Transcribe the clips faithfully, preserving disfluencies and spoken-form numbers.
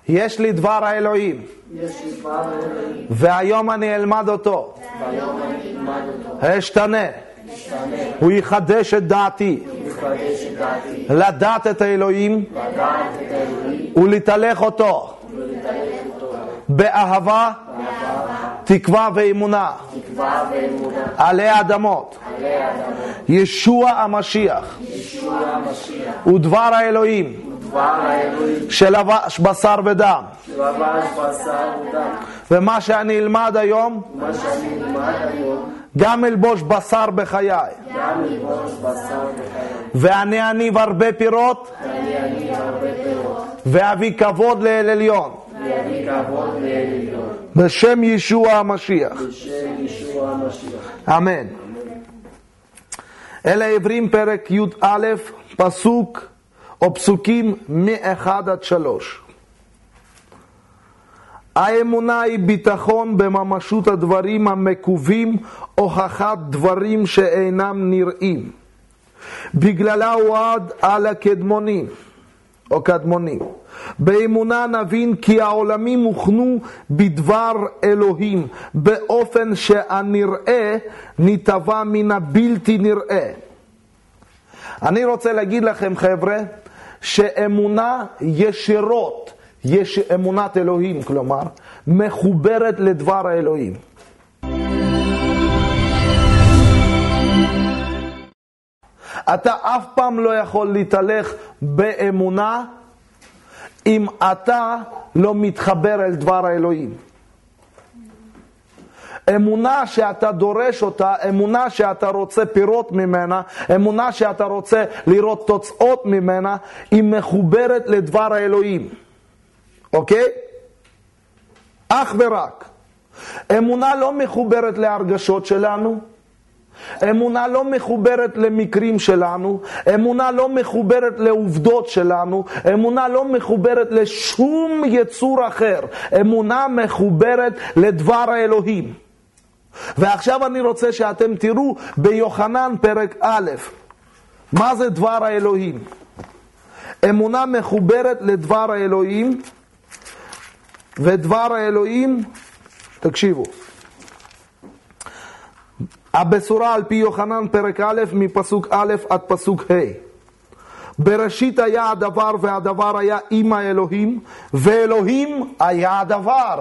יש לי דבר האלוהים. יש לי דבר האלוהים. והיום אני אלמד אותו. והיום אני אלמד אותו. אשתנה. אשתנה. הוא יחדש את דעתי. הוא יחדש את דעתי. לדעת את האלוהים. לדעת את האלוהים. ולתהלך אותו. ולתהלך אותו. באהבה. באהבה. תקווה ואמונה. תקווה ואמונה. עלי אדמות. עלי אדמות. ישוע המשיח. ישוע המשיח. הוא דבר האלוהים. דבר האלוהים. שלבש בשר ודם. שלבש בשר ודם. ומה שאני אלמד היום, מה שאני אלמד היום, גם אלבוש בשר בחיי. גם אלבוש בשר בחיי. ואני אניב הרבה פירות. ואני אניב הרבה פירות. ואביא כבוד לאל עליון. ואביא כבוד לאל עליון. בשם ישוע המשיח. בשם ישוע המשיח. אמן. אלה עברים פרק י"א, פסוק או פסוקים מאחד עד שלוש. האמונה היא ביטחון בממשות הדברים המקובים, הוכחת דברים שאינם נראים. בגללה הועד על הקדמונים או קדמונים. באמונה נבין כי העולמים הוכנו בדבר אלוהים, באופן שהנראה נתבע מן הבלתי נראה. אני רוצה להגיד לכם חבר'ה, שאמונה ישירות, יש אמונת אלוהים, כלומר, מחוברת לדבר האלוהים. אתה אף פעם לא יכול להתהלך באמונה אם אתה לא מתחבר אל דבר האלוהים. אמונה שאתה דורש אותה, אמונה שאתה רוצה פירות ממנה, אמונה שאתה רוצה לראות תוצאות ממנה, היא מחוברת לדבר האלוהים. אוקיי? אך ורק. אמונה לא מחוברת להרגשות שלנו, אמונה לא מחוברת למקרים שלנו, אמונה לא מחוברת לעובדות שלנו, אמונה לא מחוברת לשום יצור אחר, אמונה מחוברת לדבר האלוהים. ועכשיו אני רוצה שאתם תראו ביוחנן פרק א', מה זה דבר האלוהים. אמונה מחוברת לדבר האלוהים, ודבר האלוהים, תקשיבו, הבשורה על פי יוחנן פרק א' מפסוק א' עד פסוק ה'. בראשית היה הדבר והדבר היה עם האלוהים, ואלוהים היה הדבר.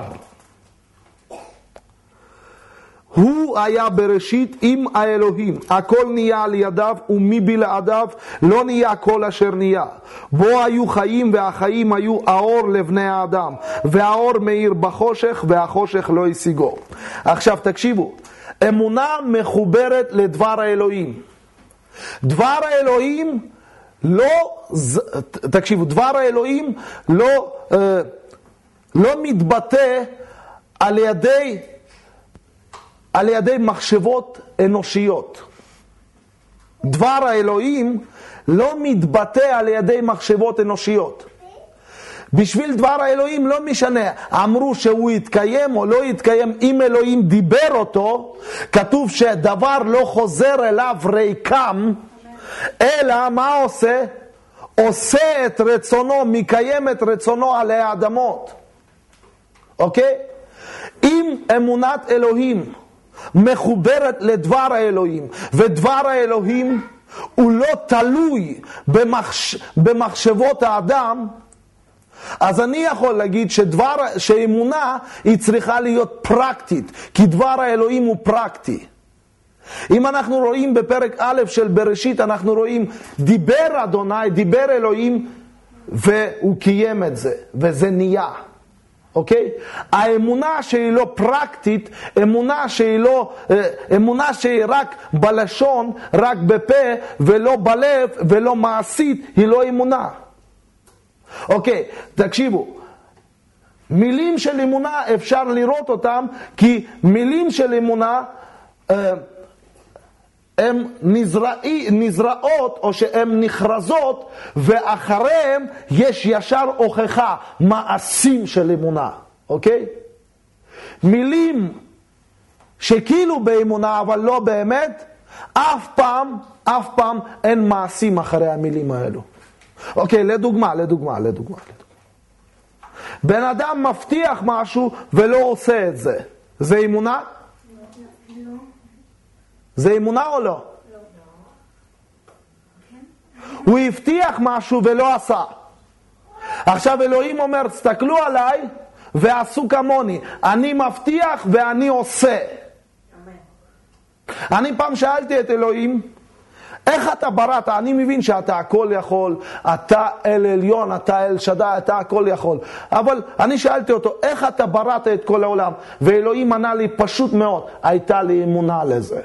הוא היה בראשית עם האלוהים, הכל נהיה על ידיו ומבלעדיו לא נהיה כל אשר נהיה. בו היו חיים והחיים היו האור לבני האדם, והאור מאיר בחושך והחושך לא השיגו. עכשיו תקשיבו, אמונה מחוברת לדבר האלוהים. דבר האלוהים לא, תקשיבו, דבר האלוהים לא, לא מתבטא על ידי על ידי מחשבות אנושיות. דבר האלוהים לא מתבטא על ידי מחשבות אנושיות. בשביל דבר האלוהים לא משנה, אמרו שהוא יתקיים או לא יתקיים, אם אלוהים דיבר אותו, כתוב שדבר לא חוזר אליו ריקם, אלא מה עושה? עושה את רצונו, מקיים את רצונו עלי האדמות. אוקיי? אם אמונת אלוהים מחוברת לדבר האלוהים, ודבר האלוהים הוא לא תלוי במחש... במחשבות האדם, אז אני יכול להגיד שדבר, שאמונה היא צריכה להיות פרקטית, כי דבר האלוהים הוא פרקטי. אם אנחנו רואים בפרק א' של בראשית, אנחנו רואים דיבר אדוני, דיבר אלוהים, והוא קיים את זה, וזה נהיה. אוקיי? האמונה שהיא לא פרקטית, אמונה שהיא לא, אמונה שהיא רק בלשון, רק בפה, ולא בלב, ולא מעשית, היא לא אמונה. אוקיי, תקשיבו, מילים של אמונה אפשר לראות אותם, כי מילים של אמונה הן נזרעות או שהן נחרזות, ואחריהם יש ישר הוכחה, מעשים של אמונה. אוקיי? מילים שכאילו באמונה אבל לא באמת, אף פעם, אף פעם אין מעשים אחרי המילים האלו. אוקיי, לדוגמה, לדוגמה, לדוגמה. בן אדם מבטיח משהו ולא עושה את זה. זה אמונה? לא. זה אמונה או לא? הוא הבטיח משהו ולא עשה. עכשיו אלוהים אומר, תסתכלו עליי ועשו כמוני. אני מבטיח ואני עושה. אני פעם שאלתי את אלוהים, איך אתה בראת? אני מבין שאתה הכל יכול, אתה אל עליון, אתה אל שדי, אתה הכל יכול. אבל אני שאלתי אותו, איך אתה בראת את כל העולם? ואלוהים ענה לי פשוט מאוד, הייתה לי אמונה לזה.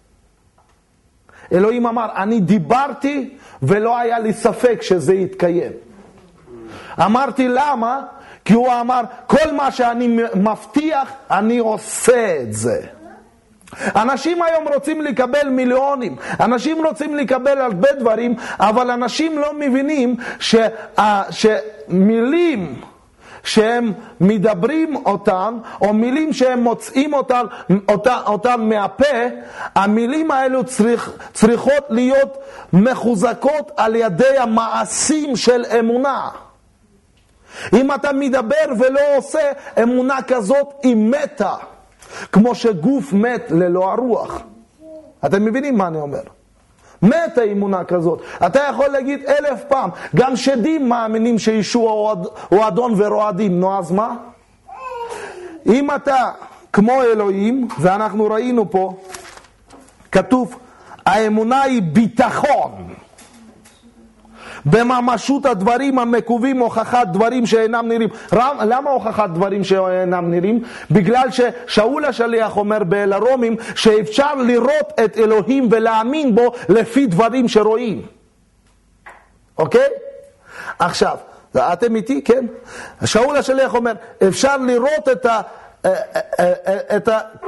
אלוהים אמר, אני דיברתי ולא היה לי ספק שזה יתקיים. אמרתי למה? כי הוא אמר, כל מה שאני מבטיח, אני עושה את זה. אנשים היום רוצים לקבל מיליונים, אנשים רוצים לקבל הרבה דברים, אבל אנשים לא מבינים שה, שמילים שהם מדברים אותן, או מילים שהם מוצאים אותן, אותן, אותן מהפה, המילים האלו צריך, צריכות להיות מחוזקות על ידי המעשים של אמונה. אם אתה מדבר ולא עושה, אמונה כזאת היא מתה. כמו שגוף מת ללא הרוח. אתם מבינים מה אני אומר? מת האמונה כזאת. אתה יכול להגיד אלף פעם, גם שדים מאמינים שישוע הוא אדון ורועדים. נו, אז מה? אם אתה כמו אלוהים, ואנחנו ראינו פה, כתוב, האמונה היא ביטחון. בממשות הדברים המקובים, הוכחת דברים שאינם נראים. למה הוכחת דברים שאינם נראים? בגלל ששאול השליח אומר באל הרומים שאפשר לראות את אלוהים ולהאמין בו לפי דברים שרואים. אוקיי? עכשיו, אתם איתי? כן? שאול השליח אומר, אפשר לראות את ה... את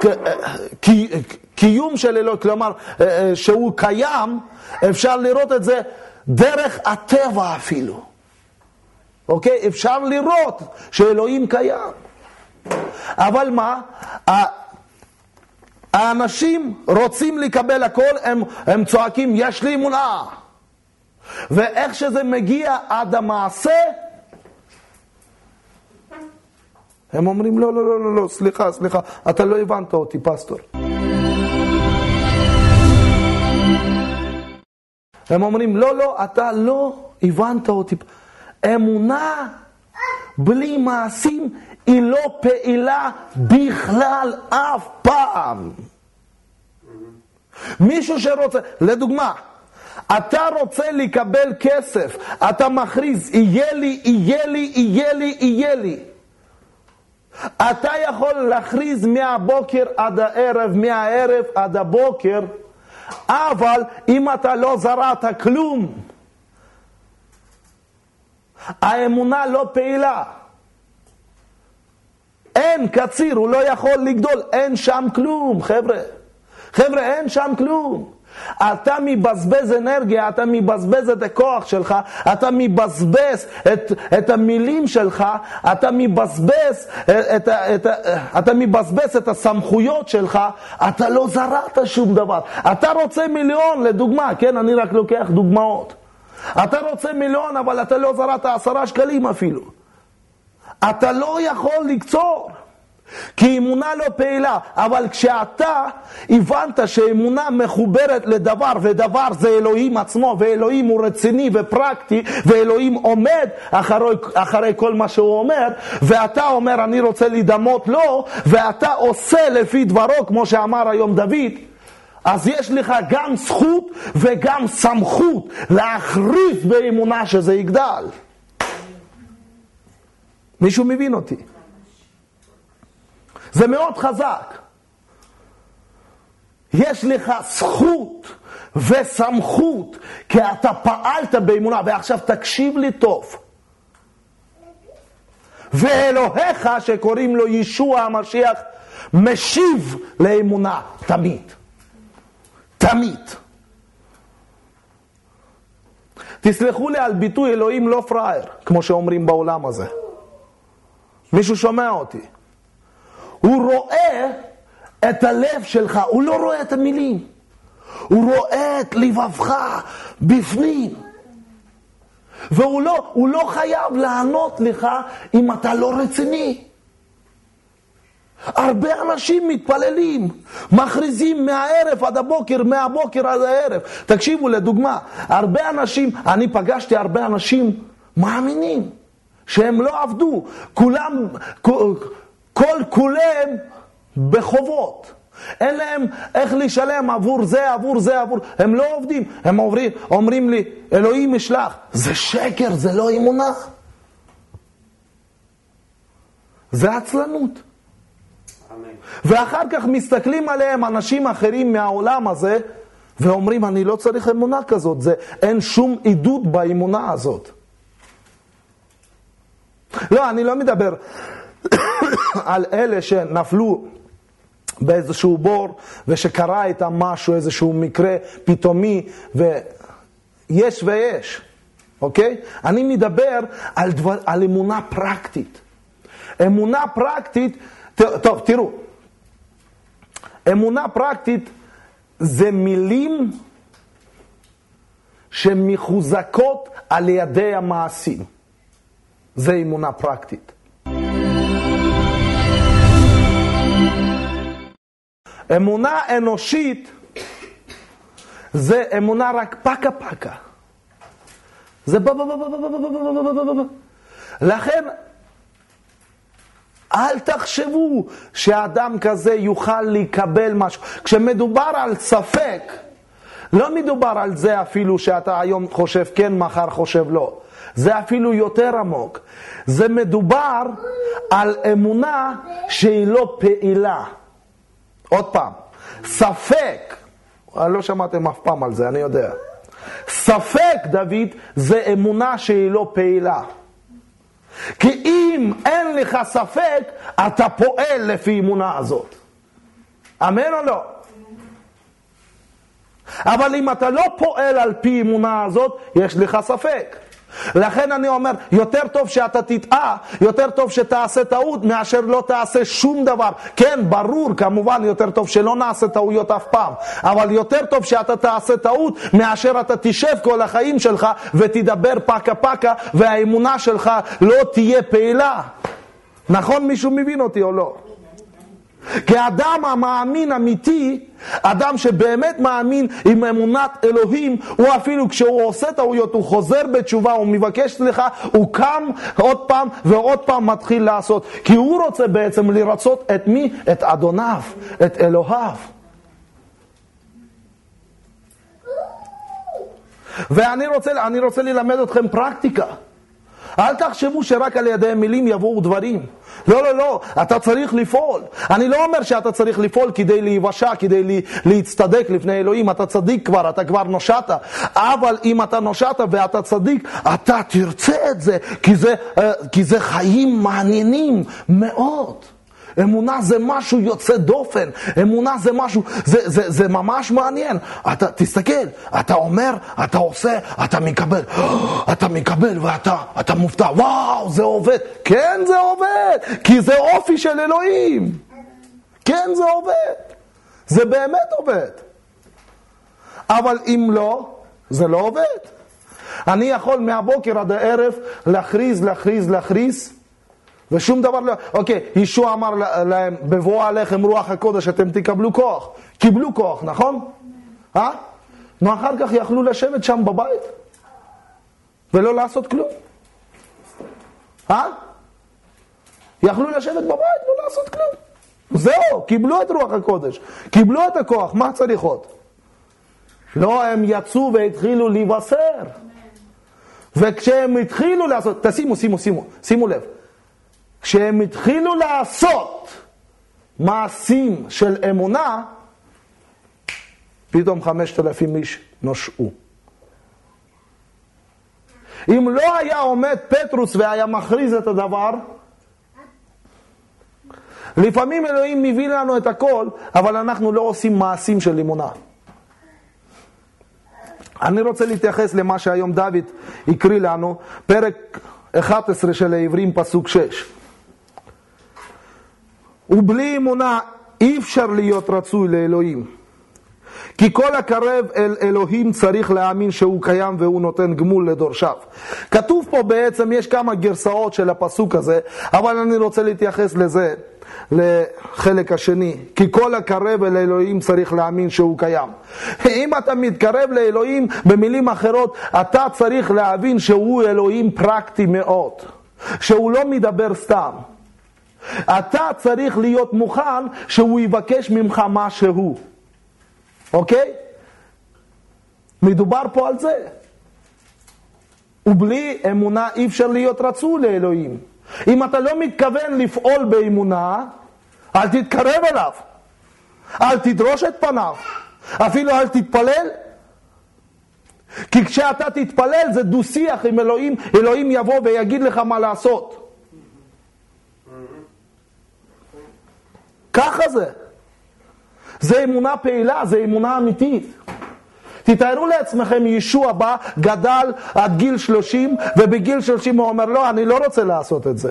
הקיום של אלוהים, כלומר שהוא קיים, אפשר לראות את זה דרך הטבע אפילו. אוקיי? אפשר לראות שאלוהים קיים. אבל מה? האנשים רוצים לקבל הכל, הם, הם צועקים, יש לי אמונה. ואיך שזה מגיע עד המעשה, הם אומרים, לא, לא, לא, לא, לא, סליחה, סליחה, אתה לא הבנת אותי, פסטור. הם אומרים, לא, לא, אתה לא הבנת אותי. אמונה בלי מעשים היא לא פעילה בכלל אף פעם. מישהו שרוצה, לדוגמה, אתה רוצה לקבל כסף, אתה מכריז, יהיה לי, יהיה לי, יהיה לי, יהיה לי. אתה יכול להכריז מהבוקר עד הערב, מהערב עד הבוקר, אבל אם אתה לא זרעת כלום, האמונה לא פעילה. אין קציר, הוא לא יכול לגדול, אין שם כלום, חבר'ה. חבר'ה, אין שם כלום. אתה מבזבז אנרגיה, אתה מבזבז את הכוח שלך, אתה מבזבז את, את המילים שלך, אתה מבזבז את, את, אתה מבזבז את הסמכויות שלך, אתה לא זרעת שום דבר. אתה רוצה מיליון, לדוגמה, כן, אני רק לוקח דוגמאות. אתה רוצה מיליון, אבל אתה לא זרעת עשרה שקלים אפילו. אתה לא יכול לקצור. כי אמונה לא פעילה, אבל כשאתה הבנת שאמונה מחוברת לדבר, ודבר זה אלוהים עצמו, ואלוהים הוא רציני ופרקטי, ואלוהים עומד אחרי, אחרי כל מה שהוא אומר, ואתה אומר אני רוצה לדמות לו, ואתה עושה לפי דברו, כמו שאמר היום דוד, אז יש לך גם זכות וגם סמכות להכריז באמונה שזה יגדל. מישהו מבין אותי? זה מאוד חזק. יש לך זכות וסמכות, כי אתה פעלת באמונה. ועכשיו תקשיב לי טוב. ואלוהיך שקוראים לו ישוע המשיח, משיב לאמונה תמיד. תמיד. תסלחו לי על ביטוי, אלוהים לא פראייר, כמו שאומרים בעולם הזה. מישהו שומע אותי? הוא רואה את הלב שלך, הוא לא רואה את המילים. הוא רואה את לבבך בפנים. והוא לא, הוא לא חייב לענות לך אם אתה לא רציני. הרבה אנשים מתפללים, מכריזים מהערב עד הבוקר, מהבוקר עד הערב. תקשיבו לדוגמה, הרבה אנשים, אני פגשתי הרבה אנשים מאמינים, שהם לא עבדו, כולם, כל, כל כולם בחובות. אין להם איך לשלם עבור זה, עבור זה, עבור... הם לא עובדים. הם אומרים, אומרים לי, אלוהים ישלח. זה שקר, זה לא אמונה. זה עצלנות. אמן. ואחר כך מסתכלים עליהם אנשים אחרים מהעולם הזה, ואומרים, אני לא צריך אמונה כזאת. זה, אין שום עידוד באמונה הזאת. לא, אני לא מדבר על אלה שנפלו באיזשהו בור, ושקרה איתם משהו, איזשהו מקרה פתאומי, ויש ויש, אוקיי? אני מדבר על, דבר, על אמונה פרקטית. אמונה פרקטית, טוב, תראו, אמונה פרקטית זה מילים שמחוזקות על ידי המעשים. זה אמונה פרקטית. אמונה אנושית זה אמונה רק פקה פקה. זה בא בא בא בא בא בא בא בא בא. לכן אל תחשבו שהאדם כזה יוכל לקבל משהו. כשמדובר על ספק, לא מדובר על זה אפילו שאתה היום חושב כן, מחר חושב לא. זה אפילו יותר עמוק. זה מדובר על אמונה שהיא לא פעילה. עוד פעם, ספק, אני לא שמעתם אף פעם על זה, אני יודע. ספק, דוד, זה אמונה שהיא לא פעילה. כי אם אין לך ספק, אתה פועל לפי אמונה הזאת. אמן או לא? אבל אם אתה לא פועל על פי אמונה הזאת, יש לך ספק. לכן אני אומר, יותר טוב שאתה תטעה, יותר טוב שתעשה טעות, מאשר לא תעשה שום דבר. כן, ברור, כמובן, יותר טוב שלא נעשה טעויות אף פעם. אבל יותר טוב שאתה תעשה טעות, מאשר אתה תשב כל החיים שלך, ותדבר פקה פקה, והאמונה שלך לא תהיה פעילה. נכון, מישהו מבין אותי או לא? כי אדם המאמין אמיתי, אדם שבאמת מאמין עם אמונת אלוהים, הוא אפילו כשהוא עושה טעויות, הוא חוזר בתשובה, הוא מבקש סליחה, הוא קם עוד פעם ועוד פעם מתחיל לעשות. כי הוא רוצה בעצם לרצות את מי? את אדוניו, את אלוהיו. ואני רוצה, אני רוצה ללמד אתכם פרקטיקה. אל תחשבו שרק על ידי מילים יבואו דברים. לא, לא, לא, אתה צריך לפעול. אני לא אומר שאתה צריך לפעול כדי להיוושע, כדי לה, להצטדק לפני אלוהים. אתה צדיק כבר, אתה כבר נושעת. אבל אם אתה נושעת ואתה צדיק, אתה תרצה את זה, כי זה, כי זה חיים מעניינים מאוד. אמונה זה משהו יוצא דופן, אמונה זה משהו, זה, זה, זה ממש מעניין. אתה, תסתכל, אתה אומר, אתה עושה, אתה מקבל, אתה מקבל ואתה, אתה מופתע, וואו, זה עובד. כן, זה עובד, כי זה אופי של אלוהים. כן, זה עובד. זה באמת עובד. אבל אם לא, זה לא עובד. אני יכול מהבוקר עד הערב להכריז, להכריז, להכריז, ושום דבר לא... אוקיי, ישוע אמר להם, בבוא עליכם רוח הקודש, אתם תקבלו כוח. קיבלו כוח, נכון? אה? נו, אחר כך יכלו לשבת שם בבית, ולא לעשות כלום. אה? יכלו לשבת בבית, לא לעשות כלום. זהו, קיבלו את רוח הקודש. קיבלו את הכוח, מה צריך עוד? לא, הם יצאו והתחילו לבשר. וכשהם התחילו לעשות... תשימו, שימו, שימו, שימו לב. כשהם התחילו לעשות מעשים של אמונה, פתאום חמשת אלפים איש נושעו. אם לא היה עומד פטרוס והיה מכריז את הדבר, לפעמים אלוהים מביא לנו את הכל, אבל אנחנו לא עושים מעשים של אמונה. אני רוצה להתייחס למה שהיום דוד הקריא לנו, פרק אחת עשרה של העברים, פסוק שש. ובלי אמונה אי אפשר להיות רצוי לאלוהים. כי כל הקרב אל אלוהים צריך להאמין שהוא קיים והוא נותן גמול לדורשיו. כתוב פה בעצם, יש כמה גרסאות של הפסוק הזה, אבל אני רוצה להתייחס לזה, לחלק השני. כי כל הקרב אל אלוהים צריך להאמין שהוא קיים. אם אתה מתקרב לאלוהים, במילים אחרות, אתה צריך להבין שהוא אלוהים פרקטי מאוד. שהוא לא מדבר סתם. אתה צריך להיות מוכן שהוא יבקש ממך משהו. אוקיי? מדובר פה על זה. ובלי אמונה אי אפשר להיות רצוי לאלוהים. אם אתה לא מתכוון לפעול באמונה, אל תתקרב אליו. אל תדרוש את פניו. אפילו אל תתפלל. כי כשאתה תתפלל זה דו שיח עם אלוהים, אלוהים יבוא ויגיד לך מה לעשות. ככה זה. זה אמונה פעילה, זה אמונה אמיתית. תתארו לעצמכם, ישוע בא, גדל עד גיל שלושים, ובגיל שלושים הוא אומר, לא, אני לא רוצה לעשות את זה.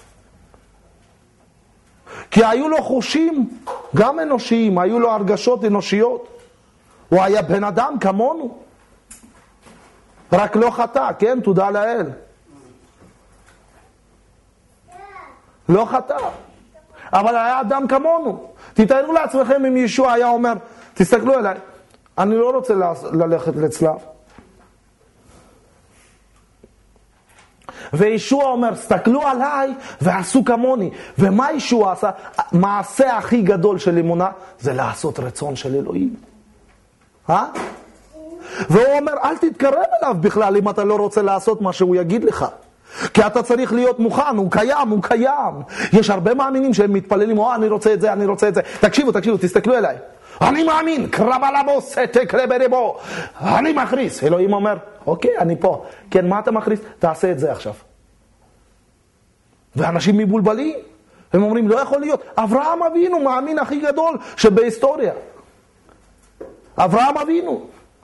כי היו לו חושים, גם אנושיים, היו לו הרגשות אנושיות. הוא היה בן אדם כמונו. רק לא חטא, כן? תודה לאל. לא חטא. אבל היה אדם כמונו. תתארו לעצמכם אם ישוע היה אומר, תסתכלו אליי, אני לא רוצה ללכת לצלב. וישוע אומר, סתכלו עליי ועשו כמוני. ומה ישוע עשה? מעשה הכי גדול של אמונה זה לעשות רצון של אלוהים. אה? והוא אומר, אל תתקרב אליו בכלל אם אתה לא רוצה לעשות מה שהוא יגיד לך. כי אתה צריך להיות מוכן, הוא קיים, הוא קיים. יש הרבה מאמינים שהם מתפללים, או אני רוצה את זה, אני רוצה את זה. תקשיבו, תקשיבו, תסתכלו אליי. אני מאמין, קרב על הבו, סתק רבו. אני מכריס. אלוהים אומר, אוקיי, אני פה. כן, מה אתה מכריס? תעשה את זה עכשיו. ואנשים מבולבלים. הם אומרים, לא יכול להיות. אברהם אבינו, מאמין הכי גדול שבהיסטוריה. אברהם אבינו.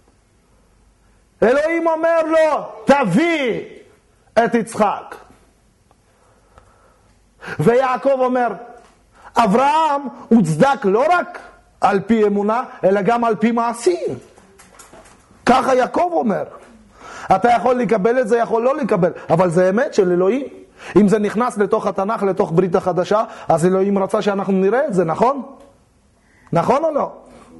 אלוהים אומר לו, תביא את יצחק. ויעקב אומר, אברהם הוא צדק לא רק על פי אמונה, אלא גם על פי מעשים. ככה יעקב אומר. אתה יכול לקבל את זה, יכול לא לקבל, אבל זה אמת של אלוהים. אם זה נכנס לתוך התנ"ך, לתוך ברית החדשה, אז אלוהים רצה שאנחנו נראה את זה, נכון? נכון או לא?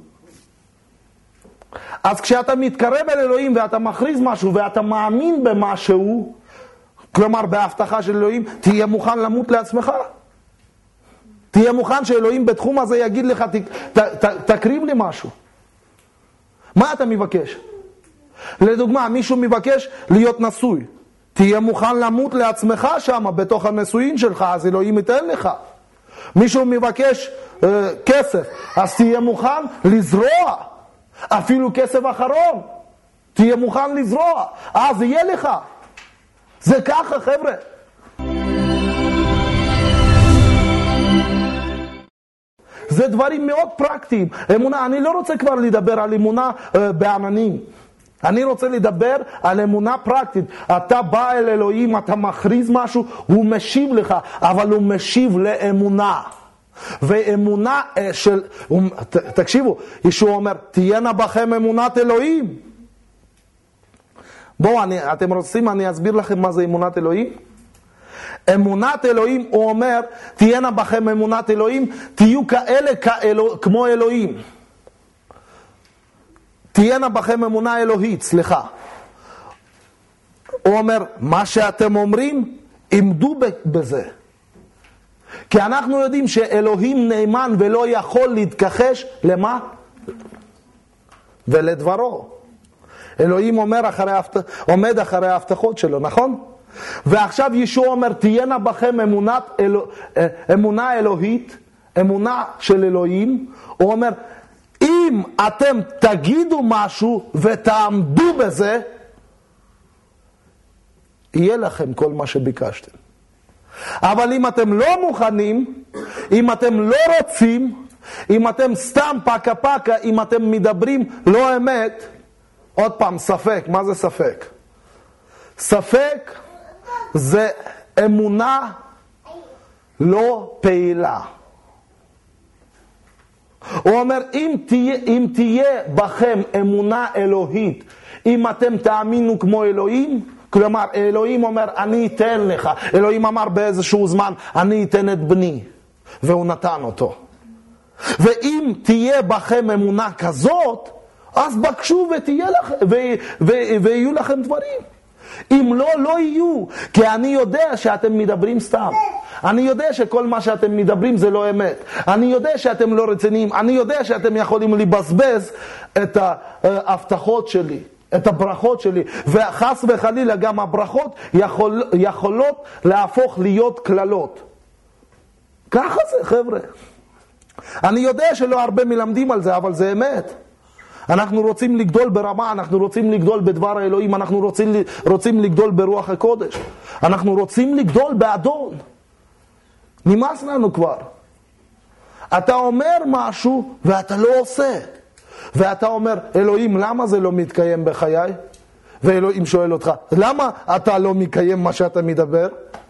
אז כשאתה מתקרב אל אלוהים ואתה מכריז משהו ואתה מאמין במשהו, כלומר בהבטחה של אלוהים, תהיה מוכן למות לעצמך. תהיה מוכן שאלוהים בתחום הזה יגיד לך, ת, ת, תקריב לי משהו. מה אתה מבקש? לדוגמה, מישהו מבקש להיות נשוי. תהיה מוכן למות לעצמך שם, בתוך הנישואין שלך, אז אלוהים ייתן לך. מישהו מבקש אה, כסף, אז תהיה מוכן לזרוע. אפילו כסף אחרון. תהיה מוכן לזרוע. אז יהיה לך. זה ככה, חבר'ה. זה דברים מאוד פרקטיים. אמונה, אני לא רוצה כבר לדבר על אמונה אה, בעננים. אני רוצה לדבר על אמונה פרקטית. אתה בא אל אלוהים, אתה מכריז משהו, הוא משיב לך, אבל הוא משיב לאמונה. ואמונה של, תקשיבו, ישוע אומר, תהיינה בכם אמונת אלוהים. בואו, אני, אתם רוצים, אני אסביר לכם מה זה אמונת אלוהים? אמונת אלוהים, הוא אומר, תהיינה בכם אמונת אלוהים, תהיו כאלה כאלו, כמו אלוהים. תהיינה בכם אמונה אלוהית, סליחה. הוא אומר, מה שאתם אומרים, עמדו בזה. כי אנחנו יודעים שאלוהים נאמן ולא יכול להתכחש למה? ולדברו. אלוהים אומר אחרי, עומד אחרי ההבטחות שלו, נכון? ועכשיו ישוע אומר, תהיינה בכם אמונת, אלו, אמונה אלוהית, אמונה של אלוהים. הוא אומר, אם אתם תגידו משהו ותעמדו בזה, יהיה לכם כל מה שביקשתם. אבל אם אתם לא מוכנים, אם אתם לא רוצים, אם אתם סתם פקה פקה, אם אתם מדברים לא אמת, עוד פעם, ספק. מה זה ספק? ספק זה אמונה לא פעילה. הוא אומר, אם תהיה, אם תהיה בכם אמונה אלוהית, אם אתם תאמינו כמו אלוהים, כלומר, אלוהים אומר, אני אתן לך. אלוהים אמר באיזשהו זמן, אני אתן את בני. והוא נתן אותו. ואם תהיה בכם אמונה כזאת, אז בקשו ותהיה לכם, ו, ו, ויהיו לכם דברים. אם לא, לא יהיו. כי אני יודע שאתם מדברים סתם. אני יודע שכל מה שאתם מדברים זה לא אמת. אני יודע שאתם לא רציניים. אני יודע שאתם יכולים לבזבז את ההבטחות שלי, את הברכות שלי. וחס וחלילה גם הברכות יכול, יכולות להפוך להיות כללות. ככה זה, חבר'ה. אני יודע שלא הרבה מלמדים על זה, אבל זה אמת. אנחנו רוצים לגדול ברמה, אנחנו רוצים לגדול בדבר האלוהים, אנחנו רוצים, רוצים לגדול ברוח הקודש. אנחנו רוצים לגדול באדון. נמאס לנו כבר. אתה אומר משהו ואתה לא עושה. ואתה אומר, אלוהים, למה זה לא מתקיים בחיי? ואלוהים שואל אותך, למה אתה לא מקיים מה שאתה מדבר?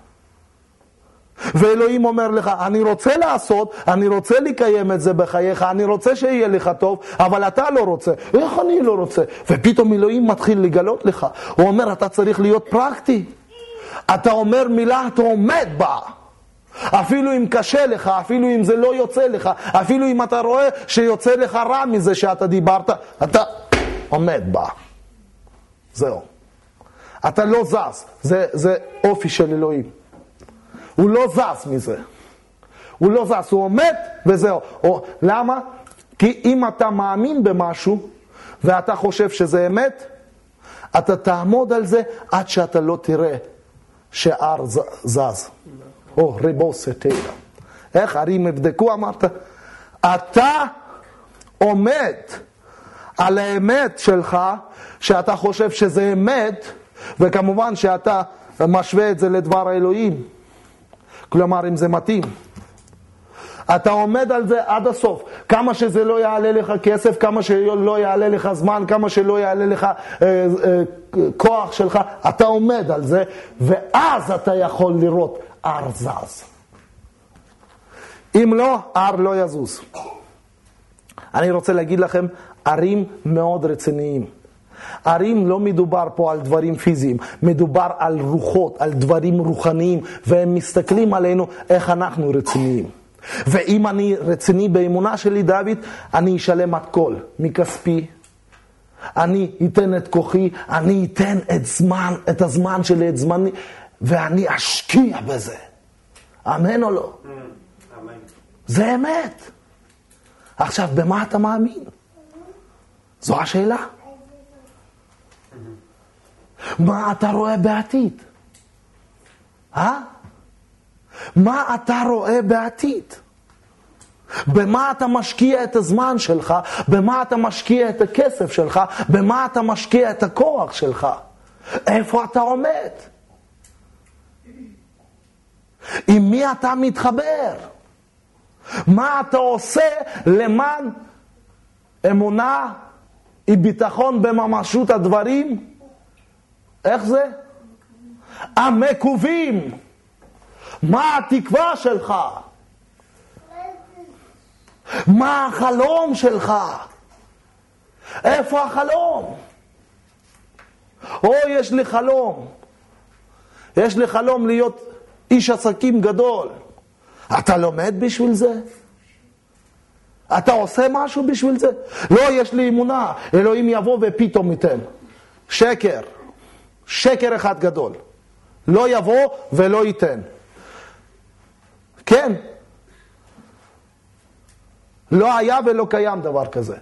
ואלוהים אומר לך, אני רוצה לעשות, אני רוצה לקיים את זה בחייך, אני רוצה שיהיה לך טוב, אבל אתה לא רוצה. איך אני לא רוצה? ופתאום אלוהים מתחיל לגלות לך. הוא אומר, אתה צריך להיות פרקטי. אתה אומר מילה, אתה עומד בה. אפילו אם קשה לך, אפילו אם זה לא יוצא לך, אפילו אם אתה רואה שיוצא לך רע מזה שאתה דיברת, אתה עומד בה. זהו. אתה לא זז. זה, זה אופי של אלוהים. הוא לא זז מזה. הוא לא זז, הוא עומד וזהו. או, למה? כי אם אתה מאמין במשהו ואתה חושב שזה אמת, אתה תעמוד על זה עד שאתה לא תראה שהר זז. או ריבו סטיילה. איך הרים הבדקו אמרת? אתה עומד על האמת שלך, שאתה חושב שזה אמת, וכמובן שאתה משווה את זה לדבר האלוהים. כלומר, אם זה מתאים. אתה עומד על זה עד הסוף. כמה שזה לא יעלה לך כסף, כמה שלא יעלה לך זמן, כמה שלא יעלה לך אה, אה, כוח שלך, אתה עומד על זה, ואז אתה יכול לראות הר זז. אם לא, הר לא יזוז. אני רוצה להגיד לכם, ערים מאוד רציניים. ערים לא מדובר פה על דברים פיזיים, מדובר על רוחות, על דברים רוחניים, והם מסתכלים עלינו איך אנחנו רציניים. ואם אני רציני באמונה שלי, דוד, אני אשלם את כל מכספי, אני אתן את כוחי, אני אתן את זמן, את הזמן שלי, את זמני, ואני אשקיע בזה. אמן או לא? אמן. זה אמת. עכשיו, במה אתה מאמין? זו השאלה. מה אתה רואה בעתיד? אה? מה אתה רואה בעתיד? במה אתה משקיע את הזמן שלך? במה אתה משקיע את הכסף שלך? במה אתה משקיע את הכוח שלך? איפה אתה עומד? עם מי אתה מתחבר? מה אתה עושה למען אמונה היא ביטחון בממשות הדברים? איך זה? המקובים. מה התקווה שלך? מה החלום שלך? איפה החלום? או יש לי חלום. יש לי חלום להיות איש עסקים גדול. אתה לומד בשביל זה? אתה עושה משהו בשביל זה? לא, יש לי אמונה. אלוהים יבוא ופתאום ייתן. שקר. שקר אחד גדול. לא יבוא ולא ייתן. כן. לא היה ולא קיים דבר כזה.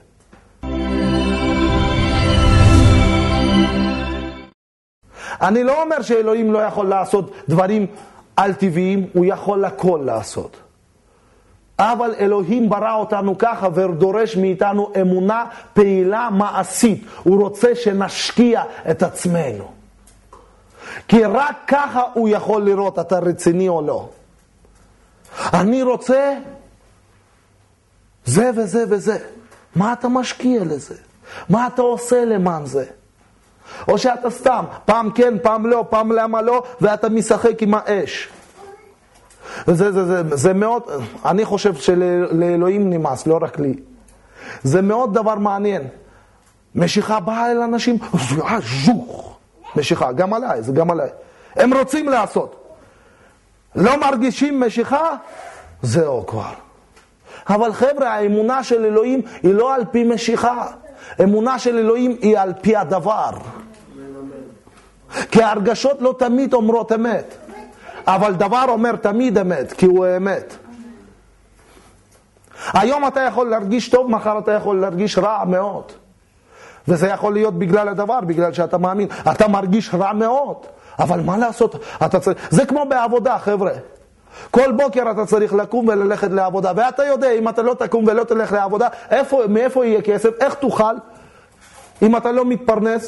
אני לא אומר שאלוהים לא יכול לעשות דברים על טבעיים, הוא יכול הכל לעשות. אבל אלוהים ברא אותנו ככה ודורש מאיתנו אמונה פעילה מעשית. הוא רוצה שנשקיע את עצמנו. כי רק ככה הוא יכול לראות אתה רציני או לא. אני רוצה זה וזה וזה. מה אתה משקיע לזה? מה אתה עושה למען זה? או שאתה סתם, פעם כן, פעם לא, פעם למה לא, ואתה משחק עם האש. זה, זה, זה, זה מאוד, אני חושב שלאלוהים נמאס, לא רק לי. זה מאוד דבר מעניין. משיכה באה אל אנשים, ז'וך, משיכה, גם עליי, זה גם עליי. הם רוצים לעשות. לא מרגישים משיכה, זהו כבר. אבל חבר'ה, האמונה של אלוהים היא לא על פי משיכה. אמונה של אלוהים היא על פי הדבר. כי ההרגשות לא תמיד אומרות אמת. אבל דבר אומר תמיד אמת, כי הוא אמת. היום אתה יכול להרגיש טוב, מחר אתה יכול להרגיש רע מאוד. וזה יכול להיות בגלל הדבר, בגלל שאתה מאמין. אתה מרגיש רע מאוד, אבל מה לעשות? אתה צריך... זה כמו בעבודה, חבר'ה. כל בוקר אתה צריך לקום וללכת לעבודה, ואתה יודע, אם אתה לא תקום ולא תלך לעבודה, איפה, מאיפה יהיה כסף? איך תוכל? אם אתה לא מתפרנס,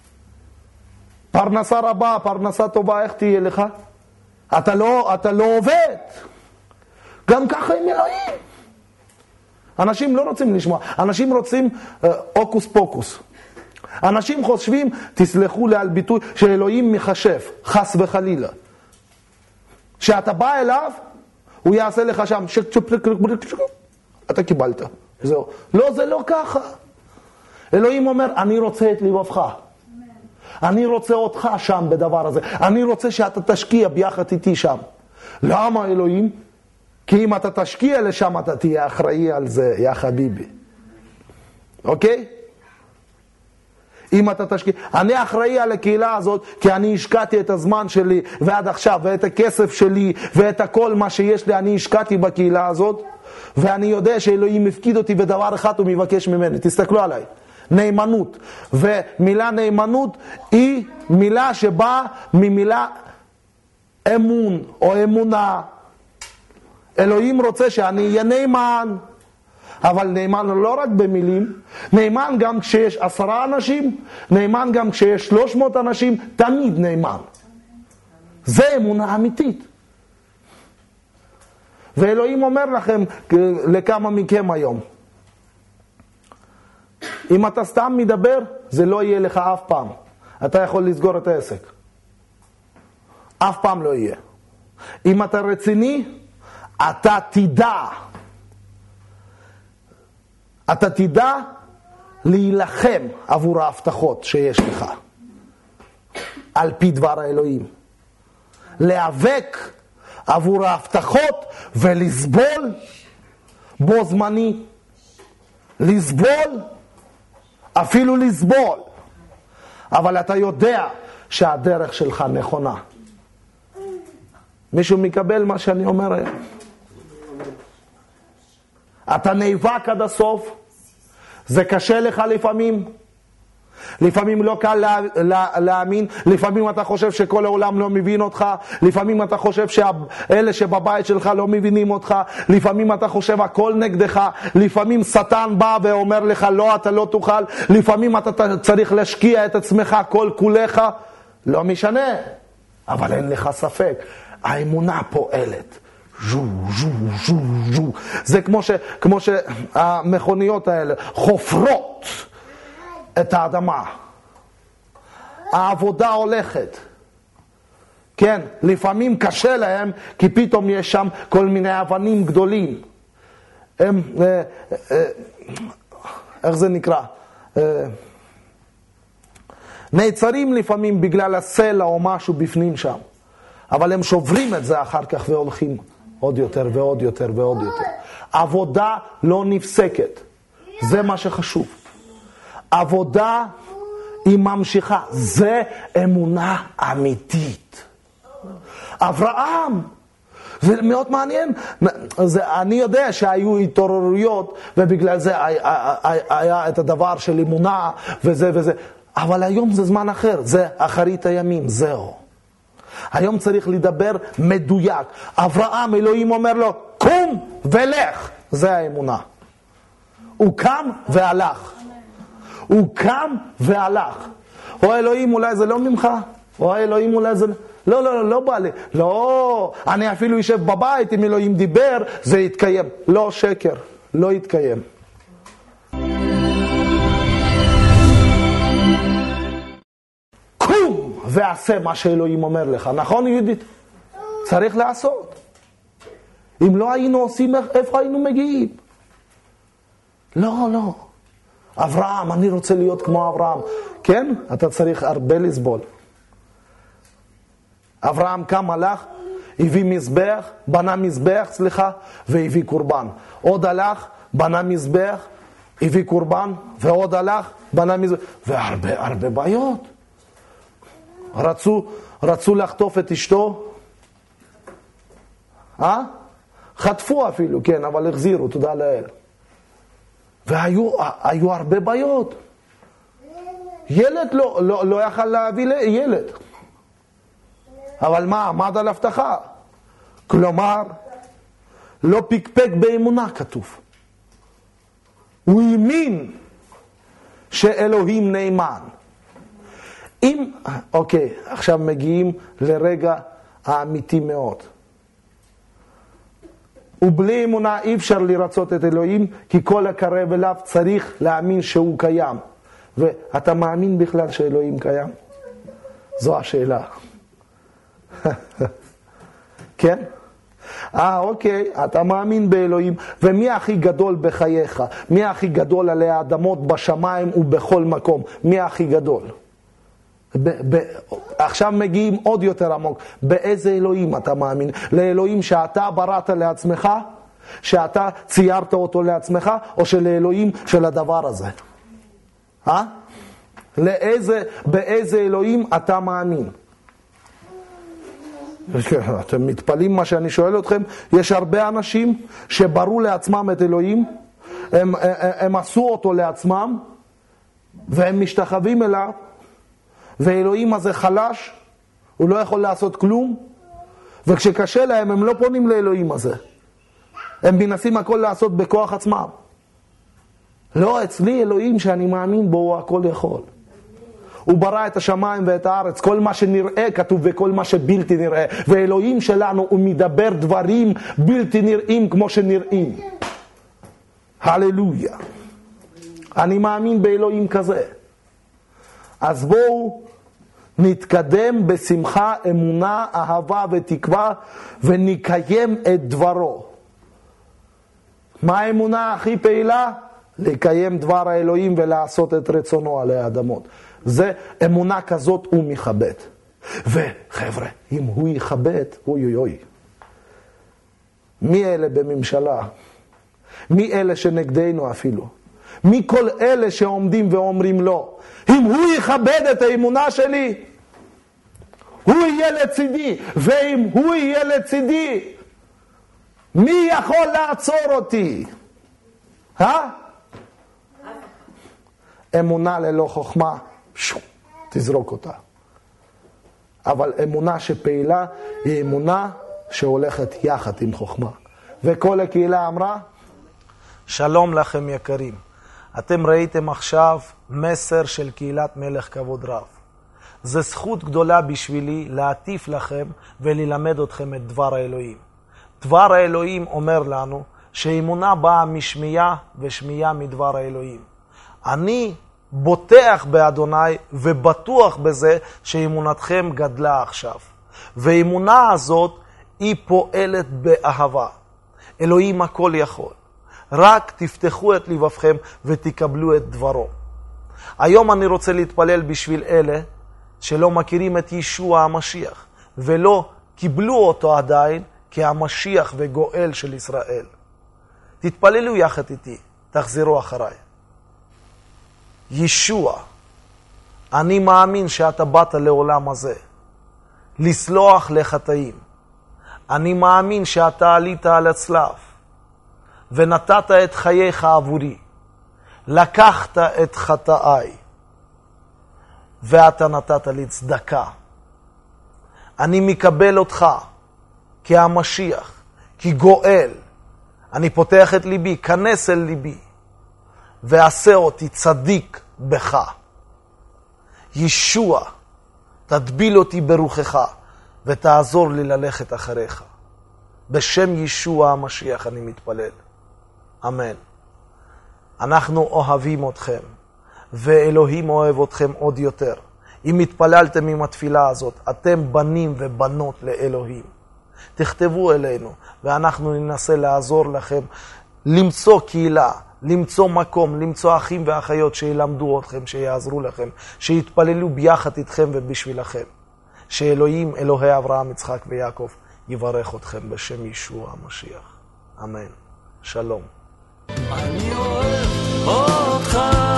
פרנסה רבה, פרנסה טובה, איך תהיה לך? אתה לא, אתה לא עובד. גם ככה עם אלוהים. אנשים לא רוצים לשמוע, אנשים רוצים אה, אוקוס פוקוס. אנשים חושבים, תסלחו לי על ביטוי, שאלוהים מחשב, חס וחלילה. שאתה בא אליו, הוא יעשה לך שם, אתה קיבלת. זהו. לא, זה לא ככה. אלוהים אומר, אני רוצה את לבבך. אני רוצה אותך שם בדבר הזה. אני רוצה שאתה תשקיע ביחד איתי שם. למה אלוהים? כי אם אתה תשקיע לשם, אתה תהיה אחראי על זה, יא חביבי. אוקיי? אם אתה תשקיע. אני אחראי על הקהילה הזאת, כי אני השקעתי את הזמן שלי, ועד עכשיו, ואת הכסף שלי, ואת הכל מה שיש לי, אני השקעתי בקהילה הזאת, ואני יודע שאלוהים מפקיד אותי בדבר אחד, הוא מבקש ממני. תסתכלו עליי. נאמנות. ומילה נאמנות היא מילה שבאה ממילה אמון, או אמונה. אלוהים רוצה שאני אהיה נאמן. אבל נאמן לא רק במילים, נאמן גם כשיש עשרה אנשים, נאמן גם כשיש שלוש מאות אנשים, תמיד נאמן. זה אמונה אמיתית. ואלוהים אומר לכם, לכמה מכם היום, אם אתה סתם מדבר, זה לא יהיה לך אף פעם. אתה יכול לסגור את העסק. אף פעם לא יהיה. אם אתה רציני, אתה תדע. אתה תדע להילחם עבור ההבטחות שיש לך. על פי דבר האלוהים. להיאבק עבור ההבטחות ולסבול בו זמני. לסבול, אפילו לסבול. אבל אתה יודע שהדרך שלך נכונה. מישהו מקבל מה שאני אומר היום? אתה נאבק עד הסוף. זה קשה לך לפעמים. לפעמים לא קל לה, לה, להאמין. לפעמים אתה חושב שכל העולם לא מבין אותך. לפעמים אתה חושב שאלה שבבית שלך לא מבינים אותך. לפעמים אתה חושב הכל נגדך. לפעמים שטן בא ואומר לך לא, אתה לא תוכל. לפעמים אתה צריך להשקיע את עצמך כל כולך. לא משנה. אבל אין לך ספק. האמונה פועלת. ז'ו, ז'ו, ז'ו, ז'ו. זה כמו ש, כמו שהמכוניות האלה חופרות את האדמה. העבודה הולכת. כן, לפעמים קשה להם, כי פתאום יש שם כל מיני אבנים גדולים. הם, אה, אה, איך זה נקרא? אה, נעצרים לפעמים בגלל הסלע או משהו בפנים שם. אבל הם שוברים את זה אחר כך והולכים עוד יותר ועוד יותר ועוד יותר. עבודה לא נפסקת. זה מה שחשוב. עבודה היא ממשיכה. זה אמונה אמיתית. אברהם, זה מאוד מעניין. זה, אני יודע שהיו התעוררויות, ובגלל זה היה, היה את הדבר של אמונה וזה וזה. אבל היום זה זמן אחר. זה אחרית הימים. זהו. היום צריך לדבר מדויק. אברהם, אלוהים אומר לו, קום ולך. זה האמונה. הוא קם והלך. הוא קם והלך. או אלוהים, אולי זה לא ממך. או אלוהים, אולי זה... לא, לא, לא, לא בא לי. לא, אני אפילו יושב בבית, אם אלוהים דיבר, זה יתקיים. לא, שקר. לא יתקיים. קום ועשה מה שאלוהים אומר לך. נכון, יהודית? צריך לעשות. אם לא היינו עושים, איפה היינו מגיעים? לא, לא. אברהם, אני רוצה להיות כמו אברהם. כן? אתה צריך הרבה לסבול. אברהם קם, הלך, הביא מזבח, בנה מזבח, סליחה, והביא קורבן. עוד הלך, בנה מזבח, הביא קורבן, ועוד הלך, בנה מזבח. והרבה, הרבה בעיות. רצו, רצו לחטוף את אשתו. אה? חטפו אפילו, כן, אבל החזירו, תודה לאל. והיו היו הרבה בעיות. ילד לא, לא, לא יכל להביא ילד. אבל מה, עמד על הבטחה. כלומר, לא פקפק באמונה כתוב. הוא האמין שאלוהים נאמן. אם, אוקיי, עכשיו מגיעים לרגע האמיתי מאוד. ובלי אמונה אי אפשר לרצות את אלוהים, כי כל הקרב אליו צריך להאמין שהוא קיים. ואתה מאמין בכלל שאלוהים קיים? זו השאלה. כן? אה, אוקיי, אתה מאמין באלוהים, ומי הכי גדול בחייך? מי הכי גדול עלי האדמות בשמיים ובכל מקום? מי הכי גדול? ב- ב- עכשיו מגיעים עוד יותר עמוק. באיזה אלוהים אתה מאמין? לאלוהים שאתה בראת לעצמך? שאתה ציירת אותו לעצמך? או שלאלוהים של הדבר הזה? אה? לאיזה, באיזה אלוהים אתה מאמין? אתם מתפלאים מה שאני שואל אתכם? יש הרבה אנשים שברו לעצמם את אלוהים, הם, הם, הם עשו אותו לעצמם, והם משתחווים אליו, ואלוהים הזה חלש, הוא לא יכול לעשות כלום, וכשקשה להם הם לא פונים לאלוהים הזה. הם מנסים הכל לעשות בכוח עצמם. לא, אצלי אלוהים שאני מאמין בו הוא הכל יכול. הוא ברא את השמיים ואת הארץ, כל מה שנראה כתוב וכל מה שבלתי נראה. ואלוהים שלנו הוא מדבר דברים בלתי נראים כמו שנראים. הללויה. אני מאמין באלוהים כזה. אז בואו נתקדם בשמחה, אמונה, אהבה ותקווה ונקיים את דברו. מה האמונה הכי פעילה? לקיים דבר האלוהים ולעשות את רצונו עלי האדמות. זה אמונה כזאת הוא מכבד. וחבר'ה, אם הוא יכבד, אוי אוי אוי. מי אלה בממשלה? מי אלה שנגדנו אפילו? מי כל אלה שעומדים ואומרים לא? אם הוא יכבד את האמונה שלי, הוא יהיה לצידי. ואם הוא יהיה לצידי, מי יכול לעצור אותי? אה? אמונה ללא חוכמה, שו, תזרוק אותה. אבל אמונה שפעילה היא אמונה שהולכת יחד עם חוכמה. וכל הקהילה אמרה, שלום לכם יקרים. אתם ראיתם עכשיו מסר של קהילת מלך כבוד רב. זו זכות גדולה בשבילי להטיף לכם וללמד אתכם את דבר האלוהים. דבר האלוהים אומר לנו שאמונה באה משמיעה ושמיעה מדבר האלוהים. אני בוטח באדוני ובטוח בזה שאמונתכם גדלה עכשיו. ואמונה הזאת היא פועלת באהבה. אלוהים הכל יכול. רק תפתחו את לבבכם ותקבלו את דברו. היום אני רוצה להתפלל בשביל אלה שלא מכירים את ישוע המשיח ולא קיבלו אותו עדיין כהמשיח וגואל של ישראל. תתפללו יחד איתי, תחזרו אחריי. ישוע, אני מאמין שאתה באת לעולם הזה, לסלוח לחטאים. אני מאמין שאתה עלית על הצלב, ונתת את חייך עבורי. לקחת את חטאיי, ואתה נתת לי צדקה. אני מקבל אותך כהמשיח, כגואל. אני פותח את ליבי, כנס אל ליבי. ועשה אותי צדיק בך. ישוע, תדביל אותי ברוחך, ותעזור לי ללכת אחריך. בשם ישוע המשיח אני מתפלל. אמן. אנחנו אוהבים אתכם, ואלוהים אוהב אתכם עוד יותר. אם התפללתם עם התפילה הזאת, אתם בנים ובנות לאלוהים. תכתבו אלינו, ואנחנו ננסה לעזור לכם למצוא קהילה, למצוא מקום, למצוא אחים ואחיות שילמדו אתכם, שיעזרו לכם, שיתפללו ביחד איתכם ובשבילכם. שאלוהים, אלוהי אברהם, יצחק ויעקב, יברך אתכם בשם ישוע המשיח. אמן. שלום. אני אוהב אותך,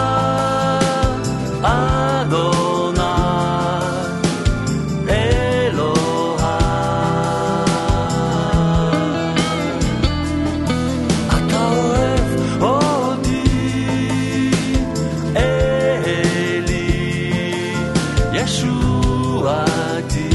אדוני, אלוהי. אתה אוהב אותי, אלי, ישועתי.